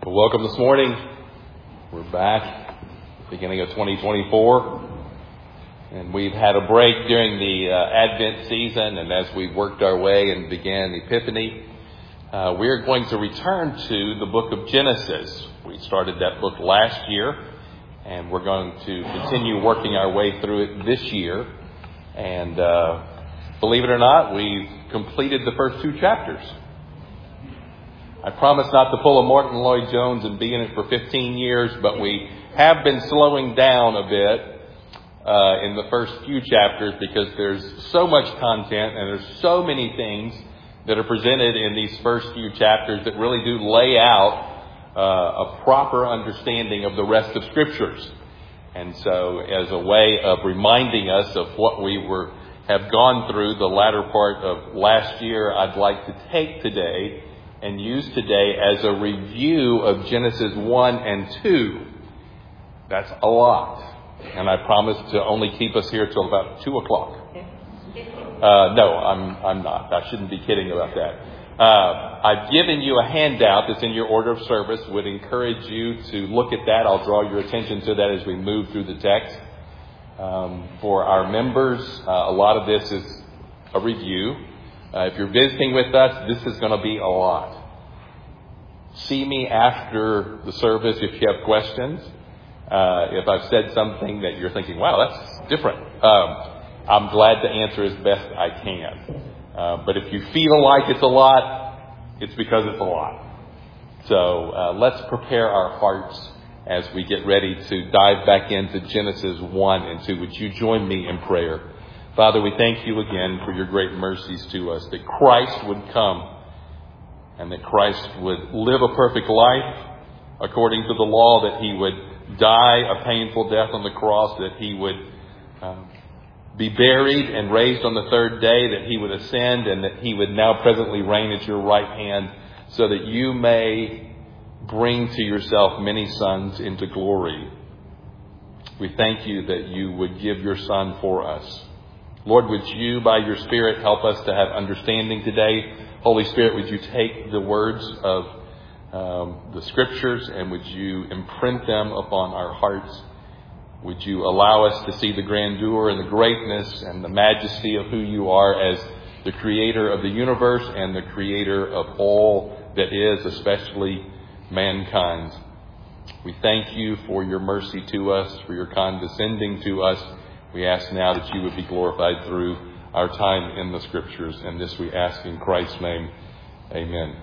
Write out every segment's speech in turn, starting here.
Well, welcome this morning. We're back, beginning of 2024, and we've had a break during the Advent season, and as we worked our way and began Epiphany, we're going to return to the book of Genesis. We started that book last year, and we're going to continue working our way through it this year. And believe it or not, we've completed the first two chapters. I promise not to pull a Martin Lloyd-Jones and be in it for 15 years, but we have been slowing down a bit in the first few chapters because there's so much content and there's so many things that are presented in these first few chapters that really do lay out a proper understanding of the rest of Scriptures. And so as a way of reminding us of what we have gone through the latter part of last year, I'd like to take today and use today as a review of Genesis 1 and 2. That's a lot. And I promise to only keep us here till about 2 o'clock. No, I'm not. I shouldn't be kidding about that. I've given you a handout that's in your order of service. Would encourage you to look at that. I'll draw your attention to that as we move through the text. For our members, a lot of this is a review. If you're visiting with us, this is going to be a lot. See me after the service if you have questions. If I've said something that you're thinking, wow, that's different, I'm glad to answer as best I can. But if you feel like it's a lot, it's because it's a lot. So let's prepare our hearts as we get ready to dive back into Genesis 1 and 2. Would you join me in prayer? Father, we thank you again for your great mercies to us, that Christ would come and that Christ would live a perfect life according to the law, that he would die a painful death on the cross, that he would be buried and raised on the third day, that he would ascend and that he would now presently reign at your right hand, so that you may bring to yourself many sons into glory. We thank you that you would give your Son for us. Lord, would you, by your Spirit, help us to have understanding today? Holy Spirit, would you take the words of the Scriptures and would you imprint them upon our hearts? Would you allow us to see the grandeur and the greatness and the majesty of who you are as the creator of the universe and the creator of all that is, especially mankind. We thank you for your mercy to us, for your condescending to us. We ask now that you would be glorified through our time in the Scriptures, and this we ask in Christ's name. Amen.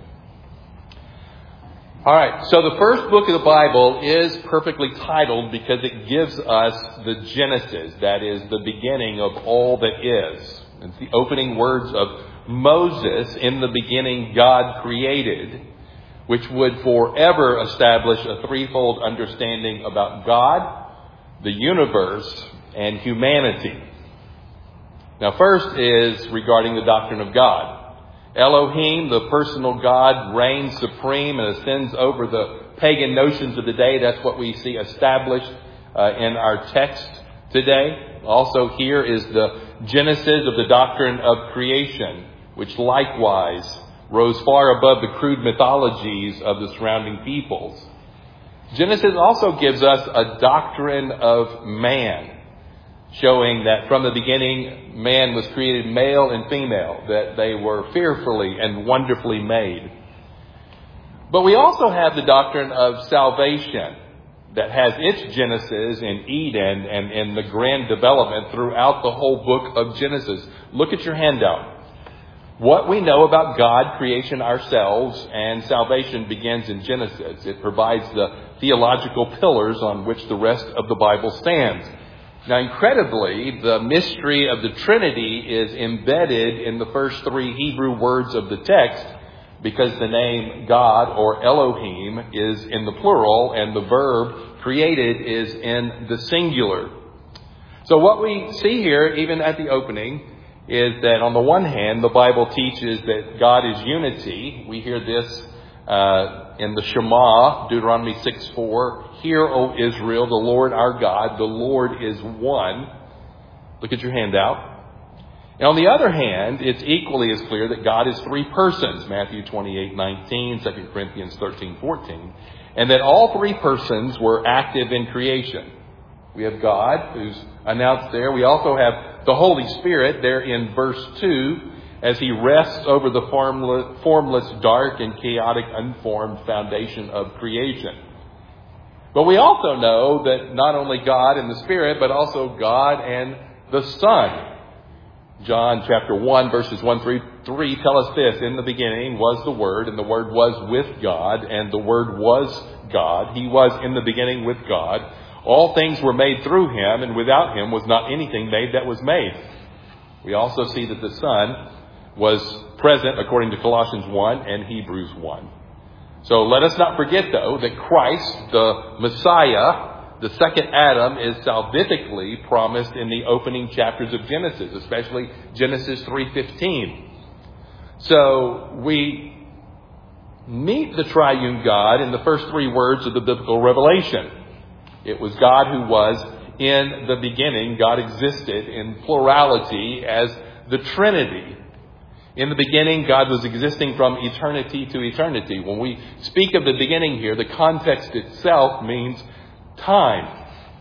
All right, so the first book of the Bible is perfectly titled because it gives us the Genesis, that is, the beginning of all that is. It's the opening words of Moses. In the beginning, God created, which would forever establish a threefold understanding about God, the universe, and humanity. Now, first is regarding the doctrine of God. Elohim, the personal God, reigns supreme and ascends over the pagan notions of the day. That's what we see established in our text today. Also, here is the genesis of the doctrine of creation, which likewise rose far above the crude mythologies of the surrounding peoples. Genesis also gives us a doctrine of man, showing that from the beginning, man was created male and female, that they were fearfully and wonderfully made. But we also have the doctrine of salvation that has its genesis in Eden and in the grand development throughout the whole book of Genesis. Look at your handout. What we know about God, creation, ourselves, and salvation begins in Genesis. It provides the theological pillars on which the rest of the Bible stands. Now, incredibly, the mystery of the Trinity is embedded in the first three Hebrew words of the text, because the name God or Elohim is in the plural and the verb created is in the singular. So what we see here, even at the opening, is that on the one hand, the Bible teaches that God is unity. We hear this in the Shema, Deuteronomy 6:4. Hear, O Israel, the Lord our God, the Lord is one. Look at your handout. And on the other hand, it's equally as clear that God is three persons, Matthew 28:19, 2 Corinthians 13:14, and that all three persons were active in creation. We have God, who's announced there. We also have the Holy Spirit there in verse 2, as he rests over the formless, dark, and chaotic, unformed foundation of creation. But we also know that not only God and the Spirit, but also God and the Son. John chapter 1, verses 1 through 3 tell us this: in the beginning was the Word, and the Word was with God, and the Word was God. He was in the beginning with God. All things were made through him, and without him was not anything made that was made. We also see that the Son was present according to Colossians 1 and Hebrews 1. So let us not forget, though, that Christ, the Messiah, the second Adam, is salvifically promised in the opening chapters of Genesis, especially Genesis 3:15. So we meet the triune God in the first three words of the biblical revelation. It was God who was in the beginning. God existed in plurality as the Trinity. In the beginning, God was existing from eternity to eternity. When we speak of the beginning here, the context itself means time.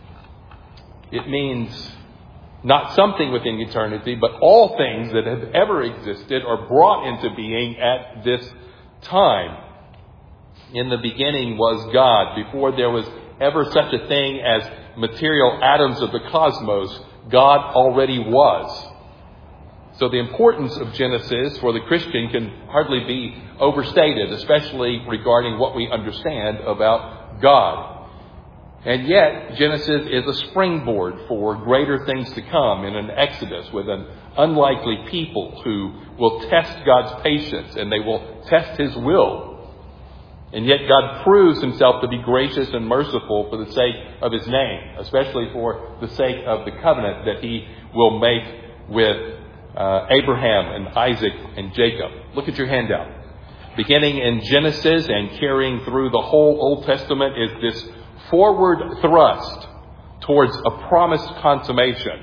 It means not something within eternity, but all things that have ever existed are brought into being at this time. In the beginning was God. Before there was ever such a thing as material atoms of the cosmos, God already was. So the importance of Genesis for the Christian can hardly be overstated, especially regarding what we understand about God. And yet, Genesis is a springboard for greater things to come in an Exodus with an unlikely people who will test God's patience and they will test his will. And yet God proves himself to be gracious and merciful for the sake of his name, especially for the sake of the covenant that he will make with Abraham and Isaac and Jacob. Look at your handout. Beginning in Genesis and carrying through the whole Old Testament is this forward thrust towards a promised consummation,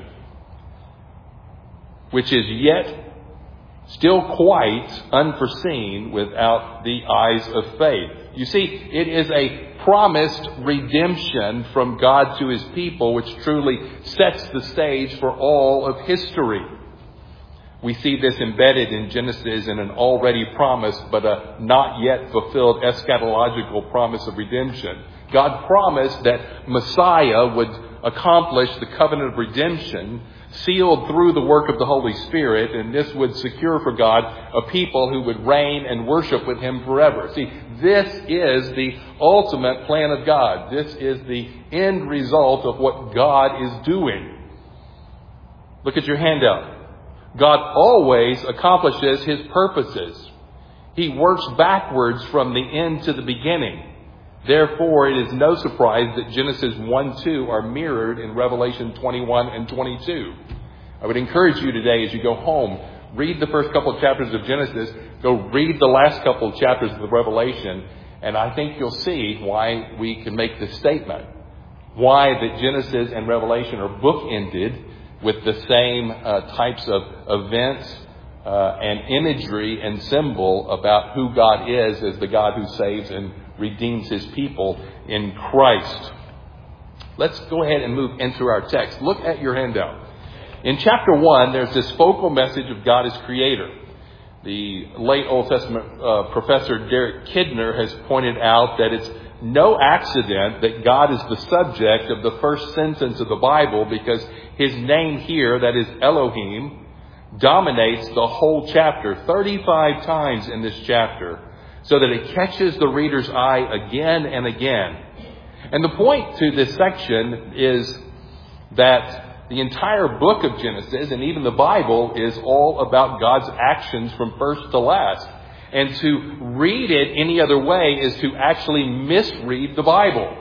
which is yet still quite unforeseen without the eyes of faith. You see, it is a promised redemption from God to his people, which truly sets the stage for all of history. We see this embedded in Genesis in an already promised but a not yet fulfilled eschatological promise of redemption. God promised that Messiah would accomplish the covenant of redemption sealed through the work of the Holy Spirit, and this would secure for God a people who would reign and worship with him forever. See, this is the ultimate plan of God. This is the end result of what God is doing. Look at your handout. God always accomplishes his purposes. He works backwards from the end to the beginning. Therefore, it is no surprise that Genesis 1-2 are mirrored in Revelation 21 and 22. I would encourage you today, as you go home, read the first couple of chapters of Genesis, go read the last couple of chapters of the Revelation, and I think you'll see why we can make this statement. Why that Genesis and Revelation are bookended with the same types of events and imagery and symbol about who God is as the God who saves and redeems his people in Christ. Let's go ahead and move into our text. Look at your handout. In chapter 1, there's this focal message of God as creator. The late Old Testament professor Derek Kidner has pointed out that it's no accident that God is the subject of the first sentence of the Bible, because his name here, that is Elohim, dominates the whole chapter 35 times in this chapter, so that it catches the reader's eye again and again. And the point to this section is that the entire book of Genesis and even the Bible is all about God's actions from first to last. And to read it any other way is to actually misread the Bible.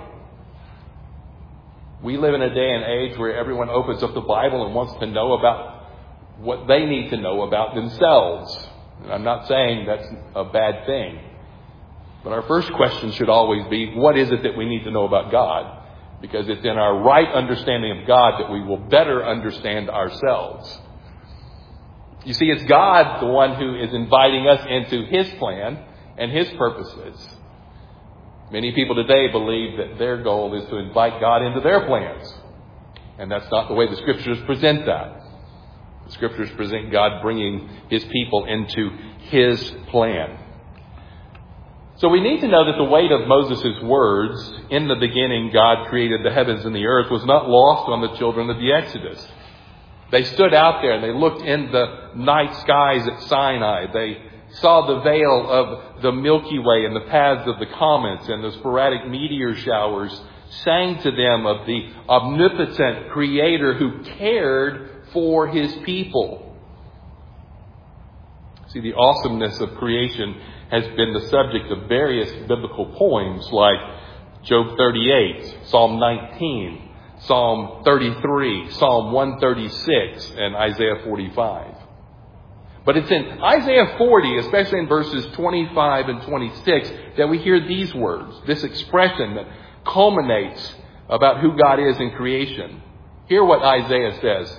We live in a day and age where everyone opens up the Bible and wants to know about what they need to know about themselves. And I'm not saying that's a bad thing. But our first question should always be, what is it that we need to know about God? Because it's in our right understanding of God that we will better understand ourselves. You see, it's God, the one who is inviting us into His plan and His purposes. Many people today believe that their goal is to invite God into their plans. And that's not the way the Scriptures present that. The Scriptures present God bringing His people into His plan. So we need to know that the weight of Moses' words, in the beginning God created the heavens and the earth, was not lost on the children of the Exodus. They stood out there and they looked in the night skies at Sinai. They saw the veil of the Milky Way and the paths of the comets and the sporadic meteor showers, sang to them of the omnipotent Creator who cared for His people. See, the awesomeness of creation has been the subject of various biblical poems like Job 38, Psalm 19, Psalm 33, Psalm 136, and Isaiah 45. But it's in Isaiah 40, especially in verses 25 and 26, that we hear these words, this expression that culminates about who God is in creation. Hear what Isaiah says.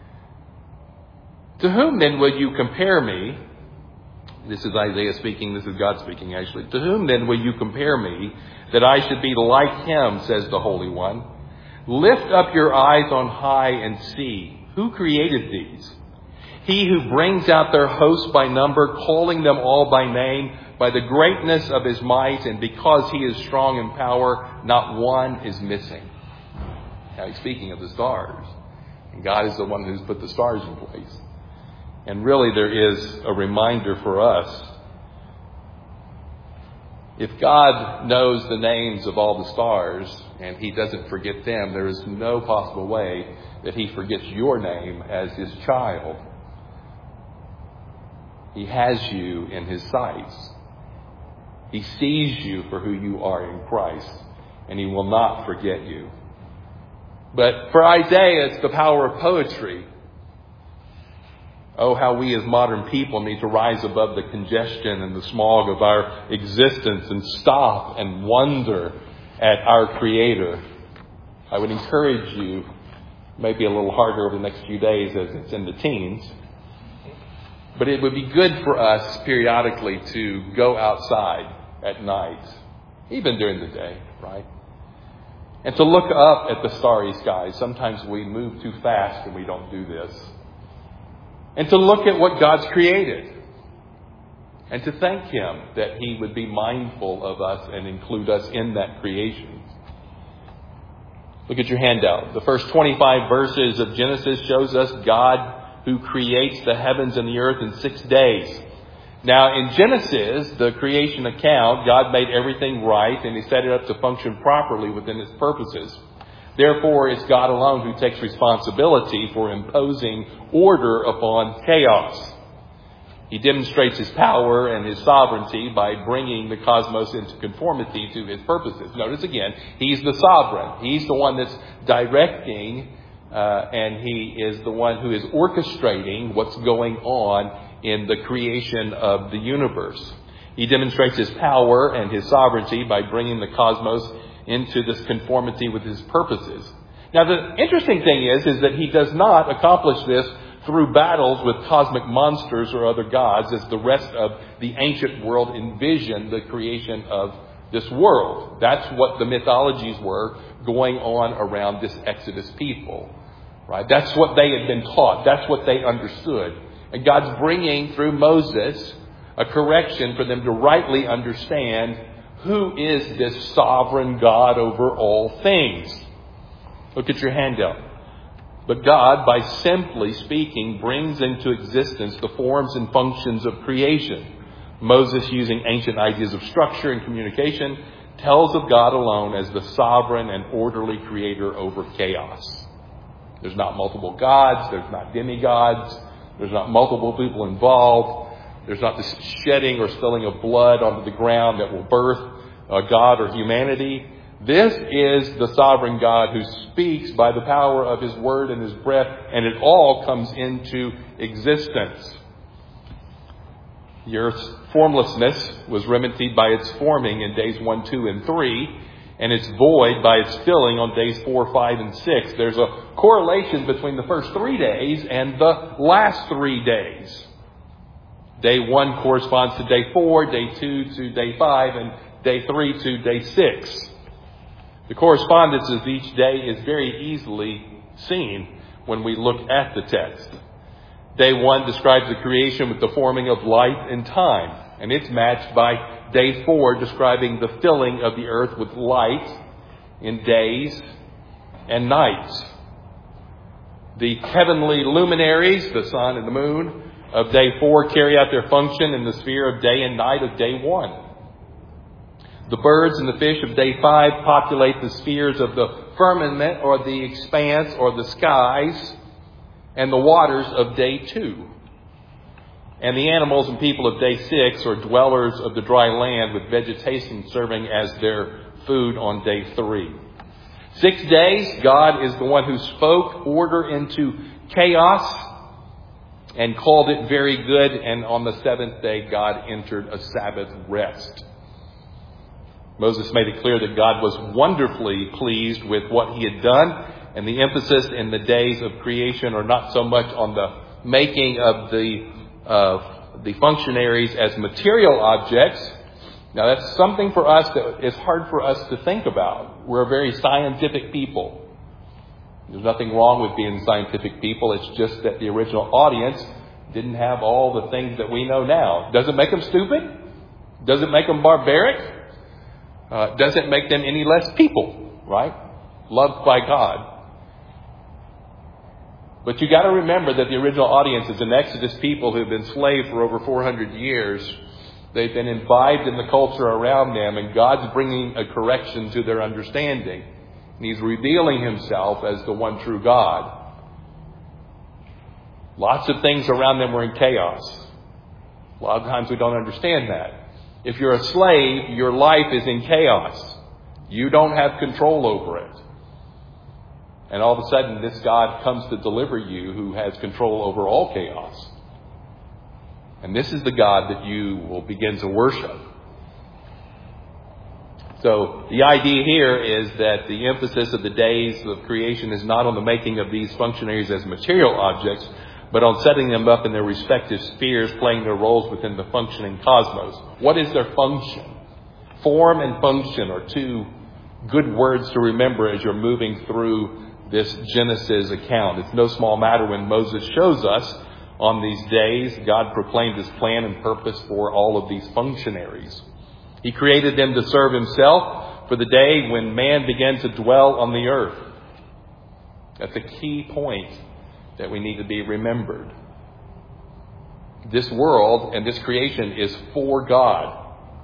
To whom then will you compare me? This is Isaiah speaking. This is God speaking, actually. To whom then will you compare me that I should be like Him, says the Holy One? Lift up your eyes on high and see. Who created these? He who brings out their hosts by number, calling them all by name, by the greatness of His might, and because He is strong in power, not one is missing. Now He's speaking of the stars. And God is the one who's put the stars in place. And really there is a reminder for us. If God knows the names of all the stars and He doesn't forget them, there is no possible way that He forgets your name as His child. He has you in His sights. He sees you for who you are in Christ, and He will not forget you. But for Isaiah, it's the power of poetry. Oh, how we as modern people need to rise above the congestion and the smog of our existence and stop and wonder at our Creator. I would encourage you, maybe a little harder over the next few days as it's in the teens, but it would be good for us periodically to go outside at night, even during the day, right? And to look up at the starry skies. Sometimes we move too fast and we don't do this. And to look at what God's created. And to thank Him that He would be mindful of us and include us in that creation. Look at your handout. The first 25 verses of Genesis shows us God who creates the heavens and the earth in 6 days. Now, in Genesis, the creation account, God made everything right and He set it up to function properly within His purposes. Therefore, it's God alone who takes responsibility for imposing order upon chaos. He demonstrates His power and His sovereignty by bringing the cosmos into conformity to His purposes. Notice again, He's the sovereign. He's the one that's directing and He is the one who is orchestrating what's going on in the creation of the universe. He demonstrates His power and His sovereignty by bringing the cosmos into this conformity with His purposes. Now, the interesting thing is that He does not accomplish this through battles with cosmic monsters or other gods, as the rest of the ancient world envisioned the creation of this world. That's what the mythologies were going on around this Exodus people. Right? That's what they had been taught. That's what they understood. And God's bringing through Moses a correction for them to rightly understand who is this sovereign God over all things. Look at your handout. But God, by simply speaking, brings into existence the forms and functions of creation. Moses, using ancient ideas of structure and communication, tells of God alone as the sovereign and orderly creator over chaos. There's not multiple gods. There's not demigods. There's not multiple people involved. There's not this shedding or spilling of blood onto the ground that will birth God or humanity. This is the sovereign God who speaks by the power of His word and His breath, and it all comes into existence. The earth's formlessness was remedied by its forming in days 1, 2, and 3. and it's void by its filling on days 4, 5, and 6. There's a correlation between the first 3 days and the last 3 days. Day 1 corresponds to day 4, day 2 to day 5, and day 3 to day 6. The correspondence of each day is very easily seen when we look at the text. Day 1 describes the creation with the forming of light and time, and it's matched by day 4 describing the filling of the earth with light in days and nights. The heavenly luminaries, the sun and the moon, of day 4 carry out their function in the sphere of day and night of day 1. The birds and the fish of day 5 populate the spheres of the firmament or the expanse or the skies and the waters of day 2. And the animals and people of day 6 are dwellers of the dry land with vegetation serving as their food on day 3. 6 days, God is the one who spoke order into chaos and called it very good. And on the 7th day, God entered a Sabbath rest. Moses made it clear that God was wonderfully pleased with what he had done. And the emphasis in the days of creation are not so much on the making of the functionaries as material objects. Now that's something for us that is hard for us to think about. We're a very scientific people. There's nothing wrong with being scientific people. It's just that the original audience didn't have all the things that we know now. Does it make them stupid? Does it make them barbaric? Does it make them any less people, right? Loved by God. But you got to remember that the original audience is an Exodus people who have been enslaved for over 400 years. They've been imbibed in the culture around them, and God's bringing a correction to their understanding. And He's revealing Himself as the one true God. Lots of things around them were in chaos. A lot of times we don't understand that. If you're a slave, your life is in chaos. You don't have control over it. And all of a sudden, this God comes to deliver you who has control over all chaos. And this is the God that you will begin to worship. So the idea here is that the emphasis of the days of creation is not on the making of these functionaries as material objects, but on setting them up in their respective spheres, playing their roles within the functioning cosmos. What is their function? Form and function are two good words to remember as you're moving through this Genesis account. It's no small matter when Moses shows us on these days, God proclaimed His plan and purpose for all of these functionaries. He created them to serve Himself for the day when man began to dwell on the earth. That's a key point that we need to be remembered. This world and this creation is for God.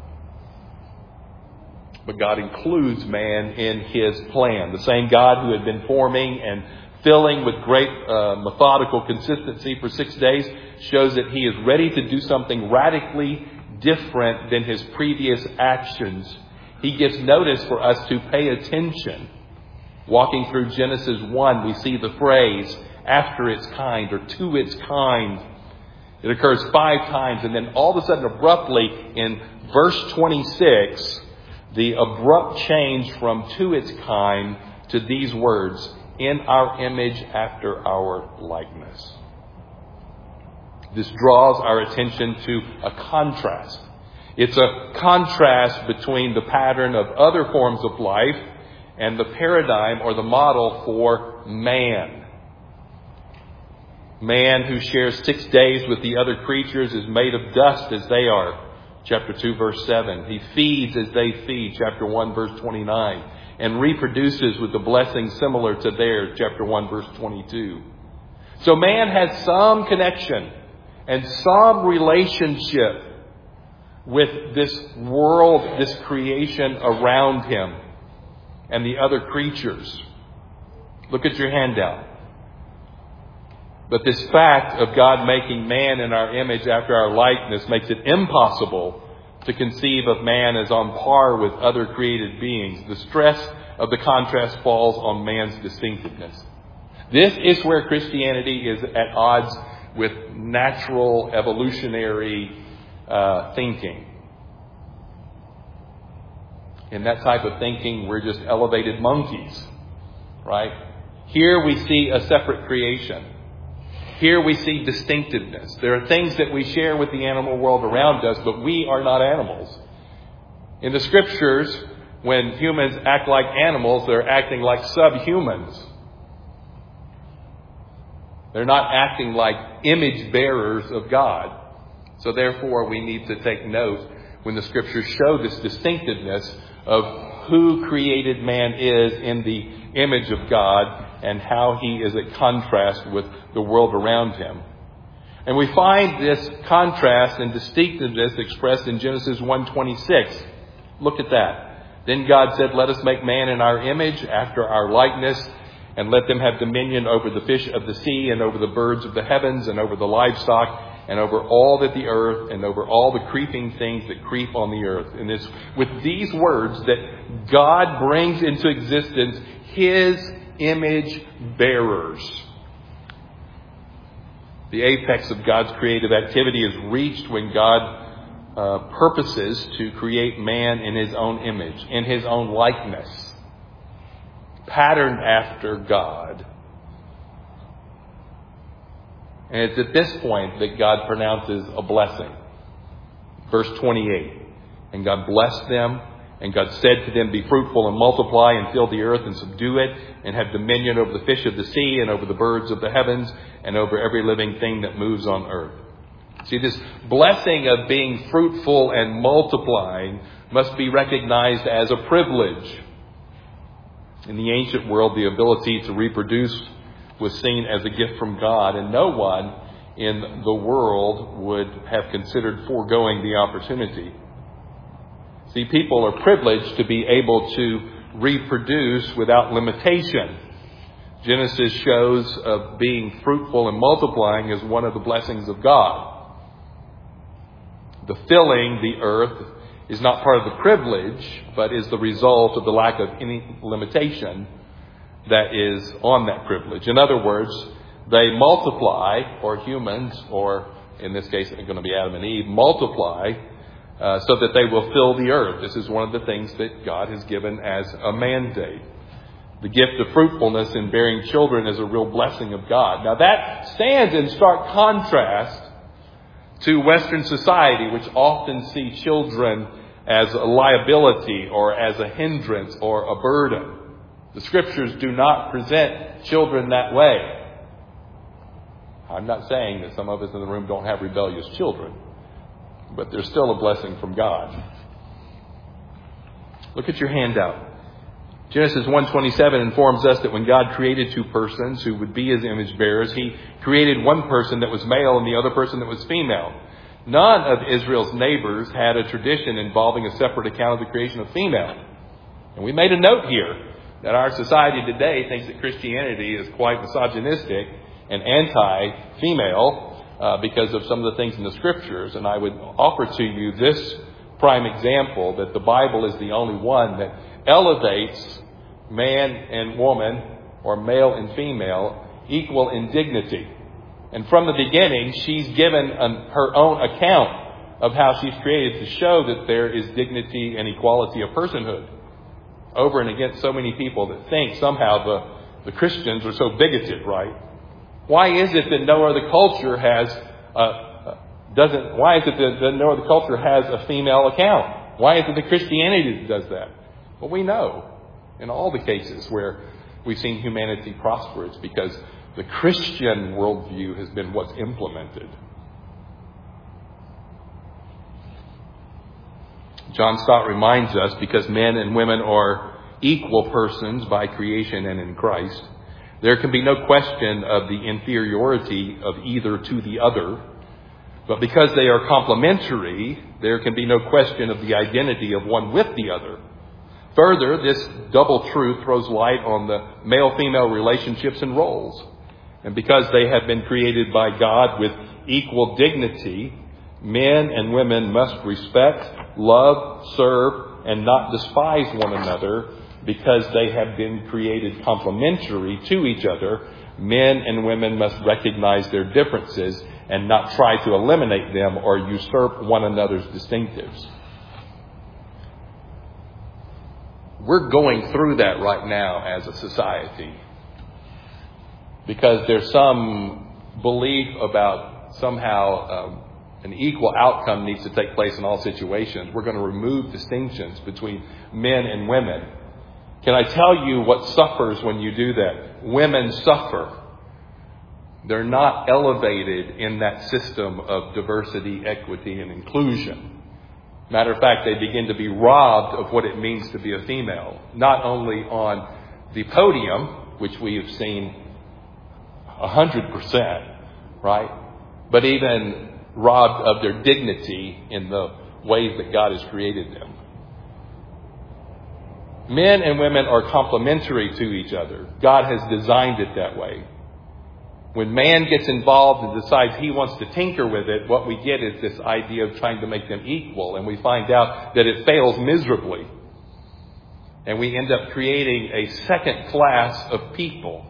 But God includes man in His plan. The same God who had been forming and filling with great methodical consistency for 6 days shows that He is ready to do something radically different than His previous actions. He gives notice for us to pay attention. Walking through Genesis 1, we see the phrase, after its kind, or to its kind. It occurs 5 times, and then all of a sudden, abruptly, in verse 26, the abrupt change from to its kind to these words, in our image after our likeness. This draws our attention to a contrast. It's a contrast between the pattern of other forms of life and the paradigm or the model for man. Man who shares 6 days with the other creatures is made of dust as they are. Chapter 2, verse 7. He feeds as they feed. Chapter 1, verse 29. And reproduces with the blessing similar to theirs. Chapter 1, verse 22. So man has some connection and some relationship with this world, this creation around him and the other creatures. Look at your handout. But this fact of God making man in our image after our likeness makes it impossible to conceive of man as on par with other created beings. The stress of the contrast falls on man's distinctiveness. This is where Christianity is at odds with natural evolutionary thinking. In that type of thinking, we're just elevated monkeys, right? Here we see a separate creation. Here we see distinctiveness. There are things that we share with the animal world around us, but we are not animals. In the Scriptures, when humans act like animals, they're acting like subhumans. They're not acting like image bearers of God. So therefore, we need to take note when the Scriptures show this distinctiveness of who created man is in the image of God and how he is at contrast with the world around him. And we find this contrast and distinctiveness expressed in Genesis 1:26. Look at that. Then God said, "Let us make man in our image, after our likeness, and let them have dominion over the fish of the sea, and over the birds of the heavens, and over the livestock, and over all that the earth, and over all the creeping things that creep on the earth." And it's with these words that God brings into existence His image bearers. The apex of God's creative activity is reached when God purposes to create man in His own image, in His own likeness, patterned after God. And it's at this point that God pronounces a blessing. Verse 28. And God blessed them, and God said to them, "Be fruitful and multiply and fill the earth and subdue it, and have dominion over the fish of the sea and over the birds of the heavens and over every living thing that moves on earth." See, this blessing of being fruitful and multiplying must be recognized as a privilege. In the ancient world, the ability to reproduce was seen as a gift from God, and no one in the world would have considered foregoing the opportunity. See, people are privileged to be able to reproduce without limitation. Genesis shows of being fruitful and multiplying as one of the blessings of God. The filling the earth is not part of the privilege, but is the result of the lack of any limitation that is on that privilege. In other words, they multiply, or humans, or in this case it's going to be Adam and Eve, multiply so that they will fill the earth. This is one of the things that God has given as a mandate. The gift of fruitfulness in bearing children is a real blessing of God. Now that stands in stark contrast to Western society, which often see children as a liability or as a hindrance or a burden. The Scriptures do not present children that way. I'm not saying that some of us in the room don't have rebellious children, but they're still a blessing from God. Look at your handout. Genesis 1:27 informs us that when God created two persons who would be His image bearers, He created one person that was male and the other person that was female. None of Israel's neighbors had a tradition involving a separate account of the creation of female. And we made a note here that our society today thinks that Christianity is quite misogynistic and anti-female because of some of the things in the Scriptures. And I would offer to you this prime example, that the Bible is the only one that elevates man and woman, or male and female, equal in dignity. And from the beginning, she's given her own account of how she's created to show that there is dignity and equality of personhood. Over and against so many people that think somehow the Christians are so bigoted, right? Why is it that no other culture has no other culture has a female account? Why is it that Christianity does that? Well, we know in all the cases where we've seen humanity prosper, it's because the Christian worldview has been what's implemented. John Stott reminds us, because men and women are equal persons by creation and in Christ, there can be no question of the inferiority of either to the other. But because they are complementary, there can be no question of the identity of one with the other. Further, this double truth throws light on the male-female relationships and roles. And because they have been created by God with equal dignity, men and women must respect, love, serve, and not despise one another. Because they have been created complementary to each other, men and women must recognize their differences and not try to eliminate them or usurp one another's distinctives. We're going through that right now as a society. Because there's some belief about somehow an equal outcome needs to take place in all situations. We're going to remove distinctions between men and women. Can I tell you what suffers when you do that? Women suffer. They're not elevated in that system of diversity, equity, and inclusion. Matter of fact, they begin to be robbed of what it means to be a female. Not only on the podium, which we have seen 100%, right? But even robbed of their dignity in the ways that God has created them. Men and women are complementary to each other. God has designed it that way. When man gets involved and decides he wants to tinker with it, what we get is this idea of trying to make them equal. And we find out that it fails miserably. And we end up creating a second class of people.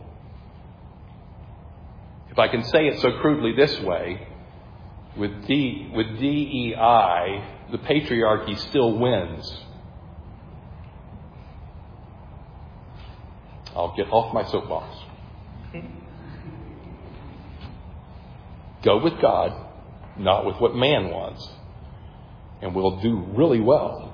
If I can say it so crudely this way, with DEI, the patriarchy still wins. I'll get off my soapbox. Go with God, not with what man wants. And we'll do really well.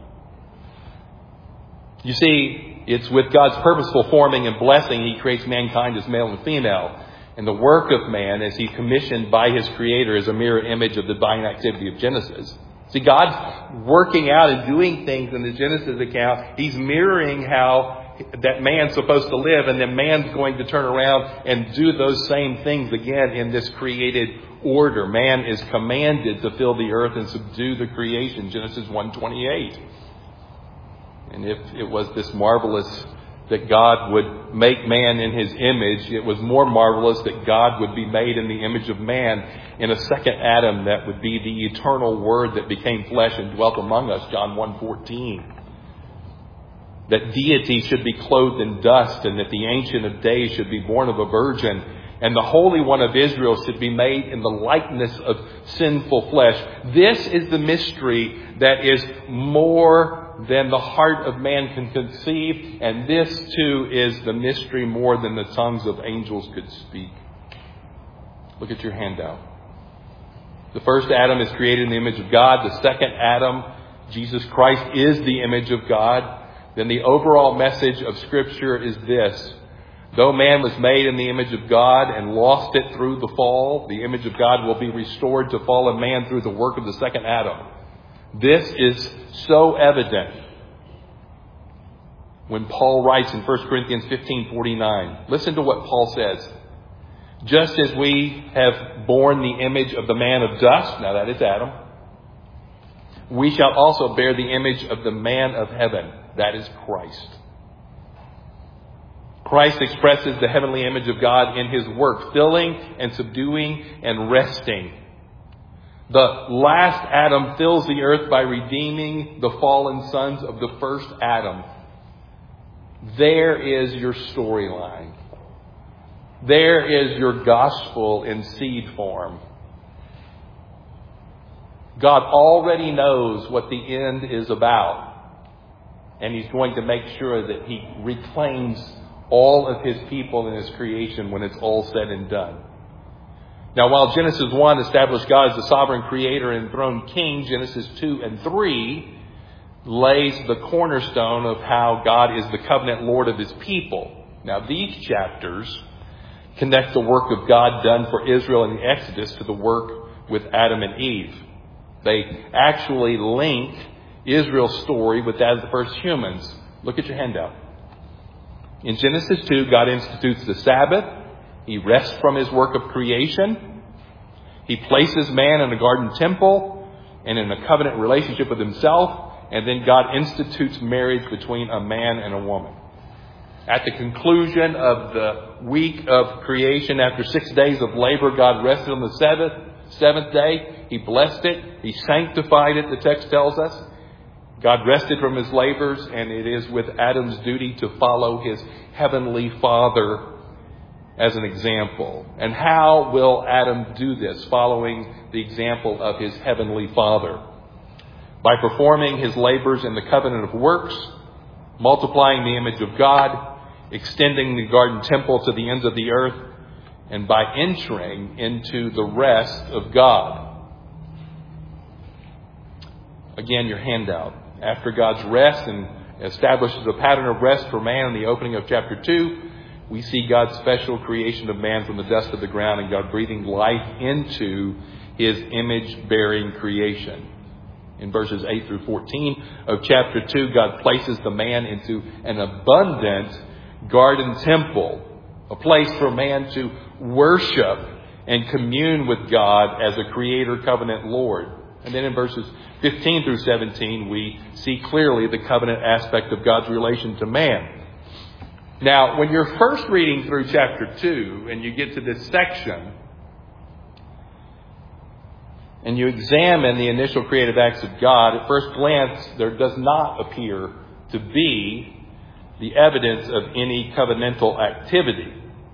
You see, it's with God's purposeful forming and blessing He creates mankind as male and female. And the work of man, as He's commissioned by His Creator, is a mirror image of the divine activity of Genesis. See, God's working out and doing things in the Genesis account. He's mirroring how that man's supposed to live, and then man's going to turn around and do those same things again in this created order. Man is commanded to fill the earth and subdue the creation, Genesis 1:28. And if it was this marvelous that God would make man in His image, it was more marvelous that God would be made in the image of man in a second Adam that would be the eternal Word that became flesh and dwelt among us, John 1:14. That deity should be clothed in dust, and that the Ancient of Days should be born of a virgin, and the Holy One of Israel should be made in the likeness of sinful flesh. This is the mystery that is more than the heart of man can conceive, and this too is the mystery more than the tongues of angels could speak. Look at your handout. The first Adam is created in the image of God. The second Adam, Jesus Christ, is the image of God. Then the overall message of Scripture is this: though man was made in the image of God and lost it through the fall, the image of God will be restored to fallen man through the work of the second Adam. This is so evident when Paul writes in 1 Corinthians 15:49. Listen to what Paul says. Just as we have borne the image of the man of dust, now that is Adam, we shall also bear the image of the man of heaven, that is Christ. Christ expresses the heavenly image of God in His work, filling and subduing and resting. The last Adam fills the earth by redeeming the fallen sons of the first Adam. There is your storyline. There is your gospel in seed form. God already knows what the end is about. And He's going to make sure that He reclaims all of His people in His creation when it's all said and done. Now, while Genesis 1 established God as the sovereign creator and enthroned king, Genesis 2 and 3 lays the cornerstone of how God is the covenant Lord of His people. Now, these chapters connect the work of God done for Israel in the Exodus to the work with Adam and Eve. They actually link Israel's story with that of the first humans. Look at your handout. In Genesis 2, God institutes the Sabbath. He rests from His work of creation. He places man in a garden temple and in a covenant relationship with Himself. And then God institutes marriage between a man and a woman. At the conclusion of the week of creation, after 6 days of labor, God rested on the seventh day. He blessed it. He sanctified it, the text tells us. God rested from His labors, and it is with Adam's duty to follow his heavenly Father as an example. And how will Adam do this, following the example of his heavenly Father? By performing his labors in the covenant of works, multiplying the image of God, extending the garden temple to the ends of the earth, and by entering into the rest of God. Again, your handout. After God's rest and establishes a pattern of rest for man in the opening of chapter 2, we see God's special creation of man from the dust of the ground and God breathing life into his image-bearing creation. In verses 8 through 14 of chapter 2, God places the man into an abundant garden temple, a place for man to worship and commune with God as a creator covenant Lord. And then in verses 15 through 17, we see clearly the covenant aspect of God's relation to man. Now, when you're first reading through chapter 2 and you get to this section and you examine the initial creative acts of God, at first glance, there does not appear to be the evidence of any covenantal activity.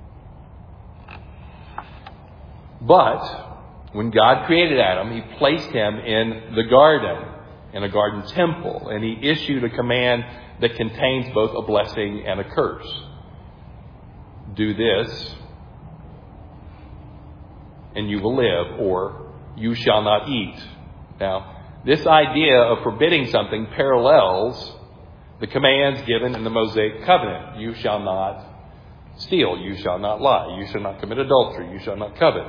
But when God created Adam, he placed him in the garden, in a garden temple, and he issued a command that contains both a blessing and a curse. Do this, and you will live, or you shall not eat. Now, this idea of forbidding something parallels the commands given in the Mosaic covenant. You shall not steal. You shall not lie. You shall not commit adultery. You shall not covet.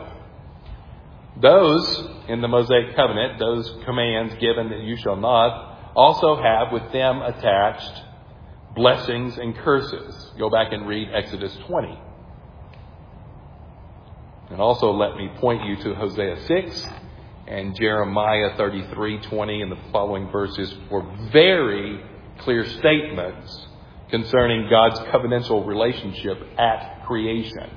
Those in the Mosaic covenant, those commands given that you shall not, also have with them attached blessings and curses. Go back and read Exodus 20. And also let me point you to Hosea 6 and Jeremiah 33:20 and the following verses for very clear statements concerning God's covenantal relationship at creation.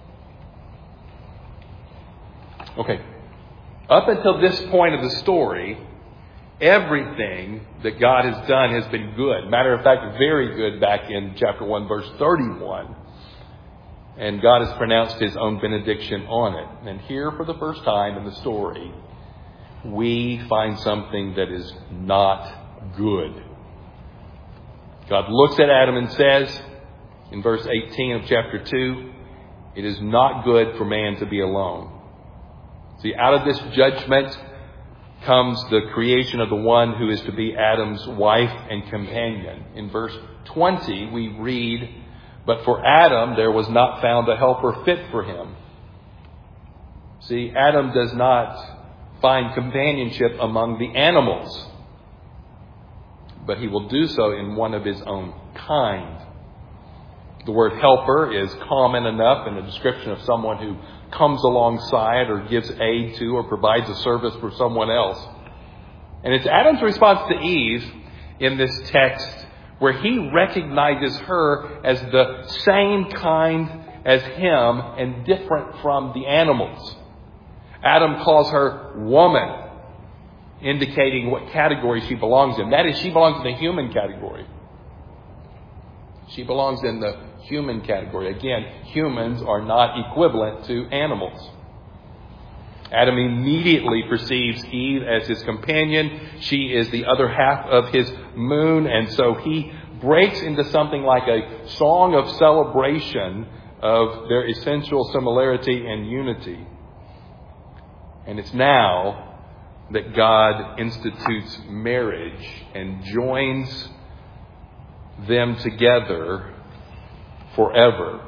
Okay. Up until this point of the story, everything that God has done has been good. Matter of fact, very good back in chapter 1, verse 31. And God has pronounced his own benediction on it. And here, for the first time in the story, we find something that is not good. God looks at Adam and says, in verse 18 of chapter 2, it is not good for man to be alone. See, out of this judgment comes the creation of the one who is to be Adam's wife and companion. In verse 20, we read, but for Adam there was not found a helper fit for him. See, Adam does not find companionship among the animals, but he will do so in one of his own kind. The word helper is common enough in a description of someone who comes alongside or gives aid to or provides a service for someone else. And it's Adam's response to Eve in this text where he recognizes her as the same kind as him and different from the animals. Adam calls her woman, indicating what category she belongs in. That is, she belongs in the human category. She belongs in the human category. Again, humans are not equivalent to animals. Adam immediately perceives Eve as his companion. She is the other half of his moon. And so he breaks into something like a song of celebration of their essential similarity and unity. And it's now that God institutes marriage and joins them together forever.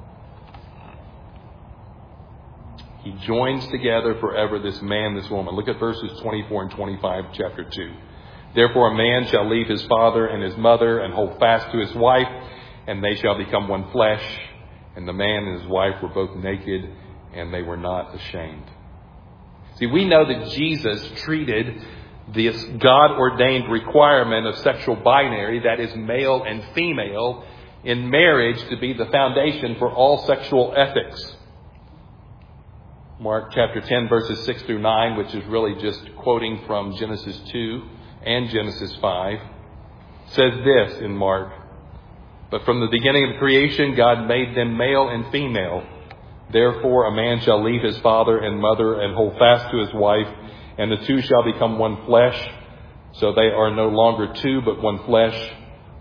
He joins together forever this man, this woman. Look at verses 24 and 25 of chapter 2. Therefore a man shall leave his father and his mother and hold fast to his wife, and they shall become one flesh. And the man and his wife were both naked, and they were not ashamed. See, we know that Jesus treated this God-ordained requirement of sexual binary, that is male and female, in marriage to be the foundation for all sexual ethics. Mark chapter 10 verses 6 through 9, which is really just quoting from Genesis 2 and Genesis 5, says this in Mark. But from the beginning of creation, God made them male and female. Therefore a man shall leave his father and mother and hold fast to his wife, and the two shall become one flesh. So they are no longer two, but one flesh.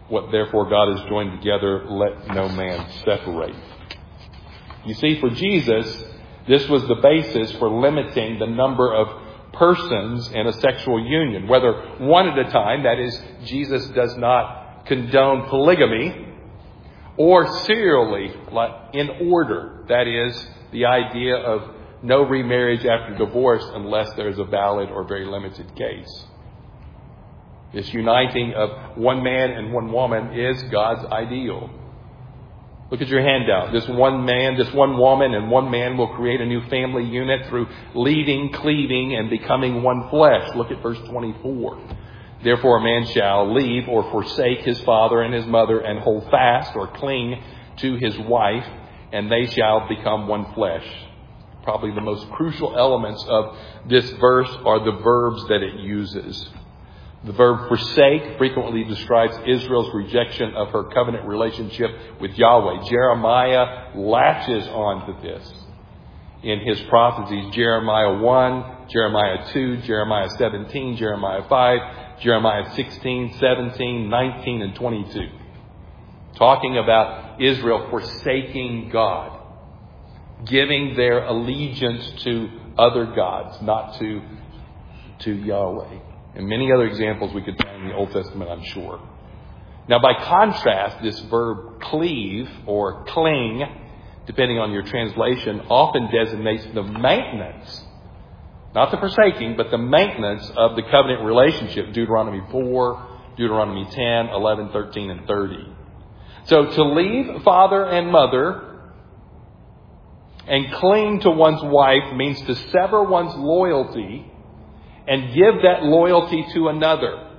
What therefore God has joined together, let no man separate. You see, for Jesus, this was the basis for limiting the number of persons in a sexual union, whether one at a time, that is, Jesus does not condone polygamy, or serially, like in order, that is, the idea of no remarriage after divorce unless there is a valid or very limited case. This uniting of one man and one woman is God's ideal. Look at your handout. This one man, this one woman, and one man will create a new family unit through leading, cleaving, and becoming one flesh. Look at verse 24. Therefore a man shall leave or forsake his father and his mother and hold fast or cling to his wife, and they shall become one flesh. Probably the most crucial elements of this verse are the verbs that it uses. The verb forsake frequently describes Israel's rejection of her covenant relationship with Yahweh. Jeremiah latches on to this in his prophecies. Jeremiah 1, Jeremiah 2, Jeremiah 17, Jeremiah 5, Jeremiah 16, 17, 19, and 22. Talking about Israel forsaking God, giving their allegiance to other gods, not to Yahweh. And many other examples we could find in the Old Testament, I'm sure. Now, by contrast, this verb cleave or cling, depending on your translation, often designates the maintenance, not the forsaking, but the maintenance of the covenant relationship. Deuteronomy 4, Deuteronomy 10, 11, 13, and 30. So to leave father and mother and cling to one's wife means to sever one's loyalty and give that loyalty to another.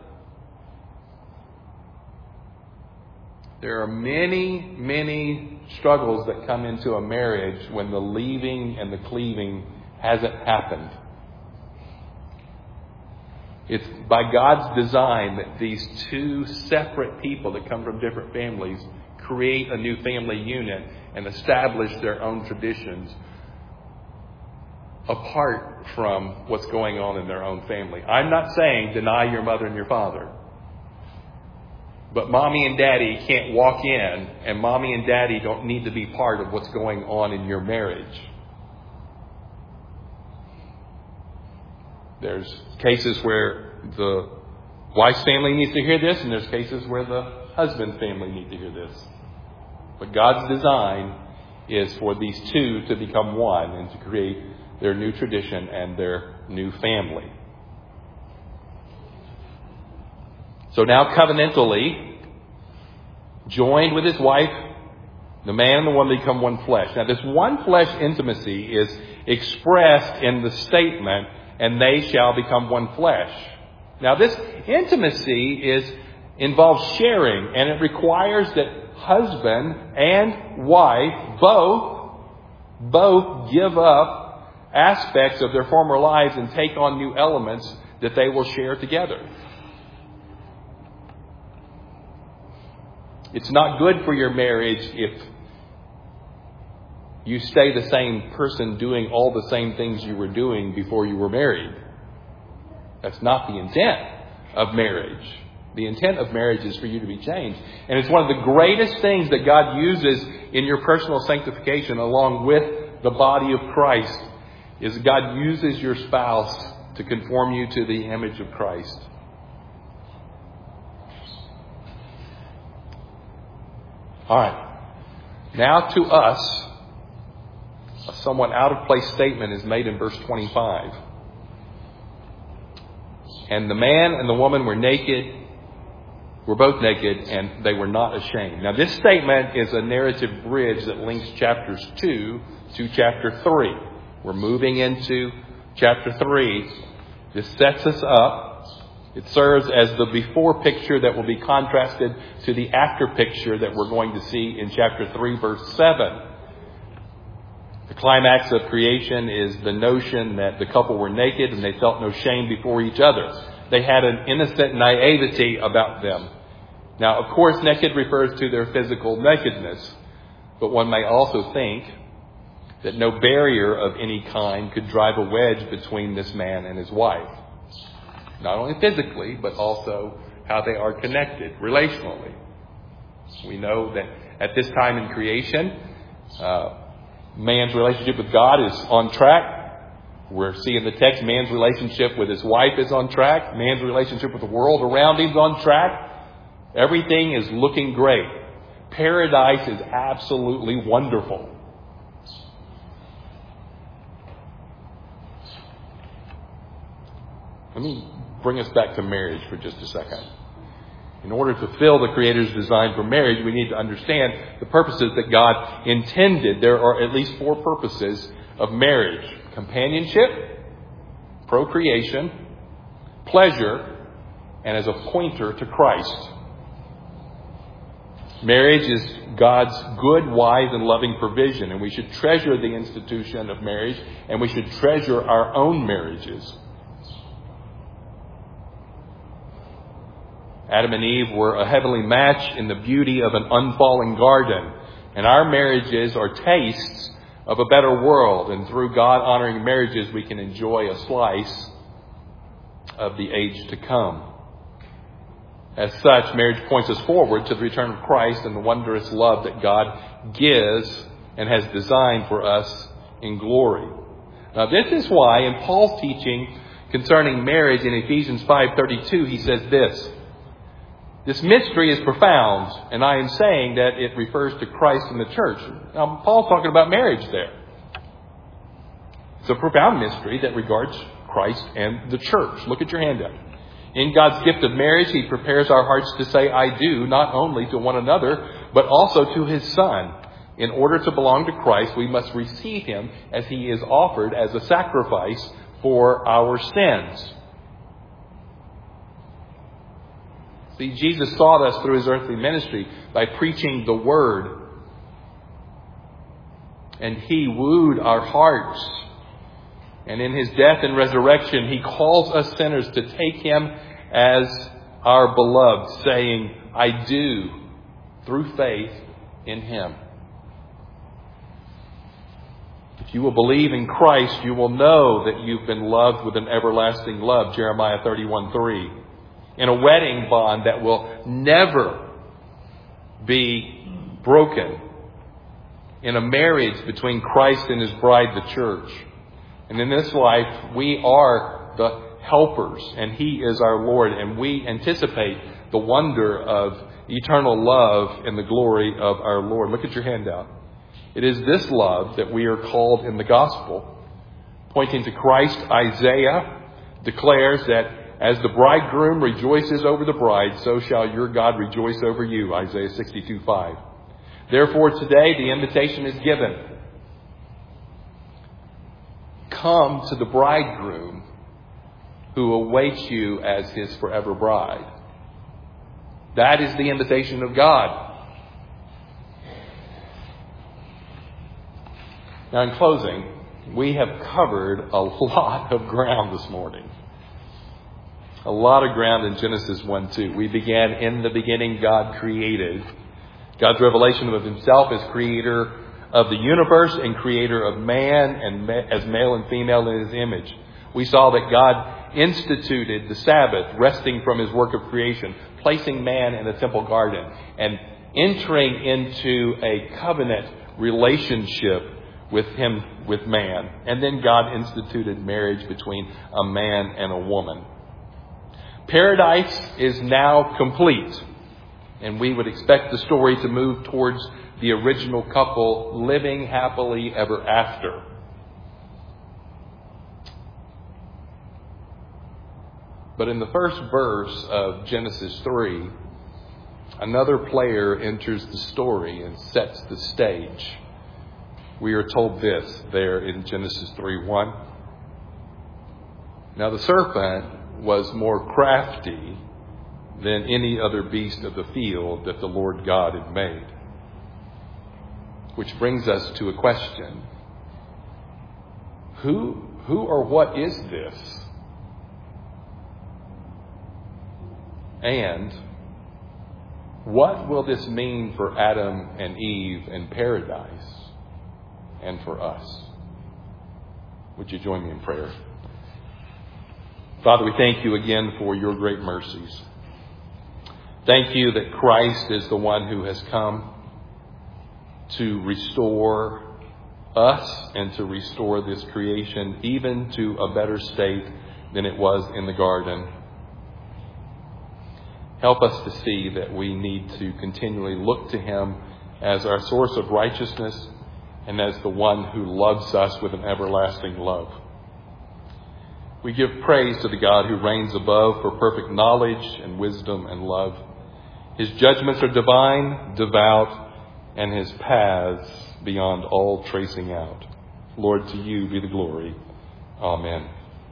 There are many, many struggles that come into a marriage when the leaving and the cleaving hasn't happened. It's by God's design that these two separate people that come from different families create a new family unit and establish their own traditions apart from what's going on in their own family. I'm not saying deny your mother and your father. But mommy and daddy can't walk in, and mommy and daddy don't need to be part of what's going on in your marriage. There's cases where the wife's family needs to hear this, and there's cases where the husband's family needs to hear this. But God's design is for these two to become one and to create their new tradition and their new family. So now covenantally, joined with his wife, the man and the woman become one flesh. Now this one flesh intimacy is expressed in the statement, and they shall become one flesh. Now this intimacy involves sharing, and it requires that husband and wife both give up aspects of their former lives and take on new elements that they will share together. It's not good for your marriage if you stay the same person doing all the same things you were doing before you were married. That's not the intent of marriage. The intent of marriage is for you to be changed. And it's one of the greatest things that God uses in your personal sanctification along with the body of Christ is God uses your spouse to conform you to the image of Christ. All right. Now to us, a somewhat out of place statement is made in verse 25. And the man and the woman were both naked, and they were not ashamed. Now this statement is a narrative bridge that links chapters 2 to chapter 3. We're moving into chapter 3. This sets us up. It serves as the before picture that will be contrasted to the after picture that we're going to see in chapter 3, verse 7. The climax of creation is the notion that the couple were naked and they felt no shame before each other. They had an innocent naivety about them. Now, of course, naked refers to their physical nakedness, but one may also think that no barrier of any kind could drive a wedge between this man and his wife. Not only physically, but also how they are connected relationally. We know that at this time in creation, man's relationship with God is on track. We're seeing the text, man's relationship with his wife is on track. Man's relationship with the world around him is on track. Everything is looking great. Paradise is absolutely wonderful. Let me bring us back to marriage for just a second. In order to fulfill the Creator's design for marriage, we need to understand the purposes that God intended. There are at least 4 purposes of marriage: companionship, procreation, pleasure, and as a pointer to Christ. Marriage is God's good, wise, and loving provision, and we should treasure the institution of marriage, and we should treasure our own marriages. Adam and Eve were a heavenly match in the beauty of an unfallen garden. And our marriages are tastes of a better world. And through God-honoring marriages, we can enjoy a slice of the age to come. As such, marriage points us forward to the return of Christ and the wondrous love that God gives and has designed for us in glory. Now, this is why in Paul's teaching concerning marriage in Ephesians 5:32, he says this: "This mystery is profound, and I am saying that it refers to Christ and the church." Now, Paul's talking about marriage there. It's a profound mystery that regards Christ and the church. Look at your handout. In God's gift of marriage, He prepares our hearts to say "I do," not only to one another, but also to His Son. In order to belong to Christ, we must receive Him as He is offered as a sacrifice for our sins. See, Jesus sought us through His earthly ministry by preaching the Word. And He wooed our hearts. And in His death and resurrection, He calls us sinners to take Him as our beloved, saying, "I do," through faith in Him. If you will believe in Christ, you will know that you've been loved with an everlasting love, Jeremiah 31:3. In a wedding bond that will never be broken. In a marriage between Christ and His bride, the church. And in this life, we are the helpers, and He is our Lord, and we anticipate the wonder of eternal love and the glory of our Lord. Look at your handout. It is this love that we are called in the gospel. Pointing to Christ, Isaiah declares that as the bridegroom rejoices over the bride, so shall your God rejoice over you, Isaiah 62:5. Therefore, today the invitation is given. Come to the bridegroom who awaits you as His forever bride. That is the invitation of God. Now, in closing, we have covered a lot of ground this morning. A lot of ground in Genesis 1:2. We began, in the beginning, God created. God's revelation of Himself as creator of the universe and creator of man, and as male and female in His image. We saw that God instituted the Sabbath, resting from His work of creation, placing man in a temple garden, and entering into a covenant relationship with Him, with man. And then God instituted marriage between a man and a woman. Paradise is now complete, and we would expect the story to move towards the original couple living happily ever after. But in the first verse of Genesis 3, another player enters the story and sets the stage. We are told this there in Genesis 3:1. Now the serpent was more crafty than any other beast of the field that the Lord God had made. Which brings us to a question. Who or what is this? And what will this mean for Adam and Eve and paradise and for us? Would you join me in prayer? Father, we thank You again for Your great mercies. Thank you that Christ is the one who has come to restore us and to restore this creation even to a better state than it was in the garden. Help us to see that we need to continually look to him as our source of righteousness and as the one who loves us with an everlasting love. We give praise to the God who reigns above for perfect knowledge and wisdom and love. His judgments are divine, devout, and his paths beyond all tracing out. Lord, to you be the glory. Amen.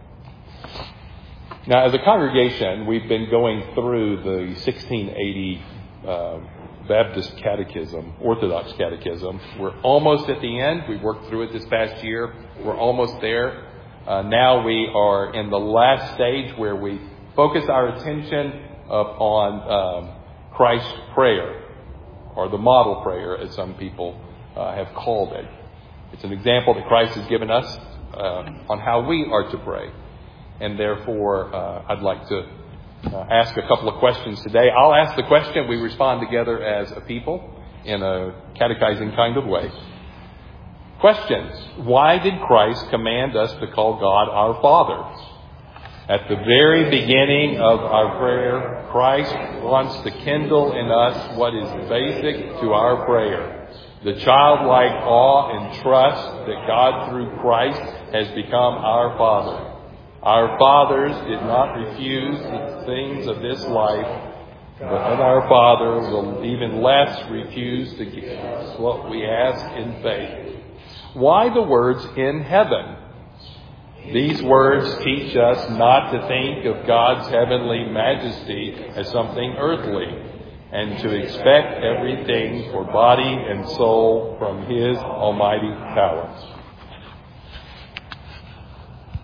Now, as a congregation, we've been going through the 1680 Baptist Catechism, Orthodox Catechism. We're almost at the end. We worked through it this past year. We're almost there. Now we are in the last stage where we focus our attention on Christ's prayer, or the model prayer, as some people have called it. It's an example that Christ has given us on how we are to pray. And therefore, I'd like to ask a couple of questions today. I'll ask the question. We respond together as a people in a catechizing kind of way. Questions. Why did Christ command us to call God our Father? At the very beginning of our prayer, Christ wants to kindle in us what is basic to our prayer: the childlike awe and trust that God through Christ has become our Father. Our fathers did not refuse the things of this life, but our Father will even less refuse to give us what we ask in faith. Why the words "in heaven"? These words teach us not to think of God's heavenly majesty as something earthly, and to expect everything for body and soul from his almighty power.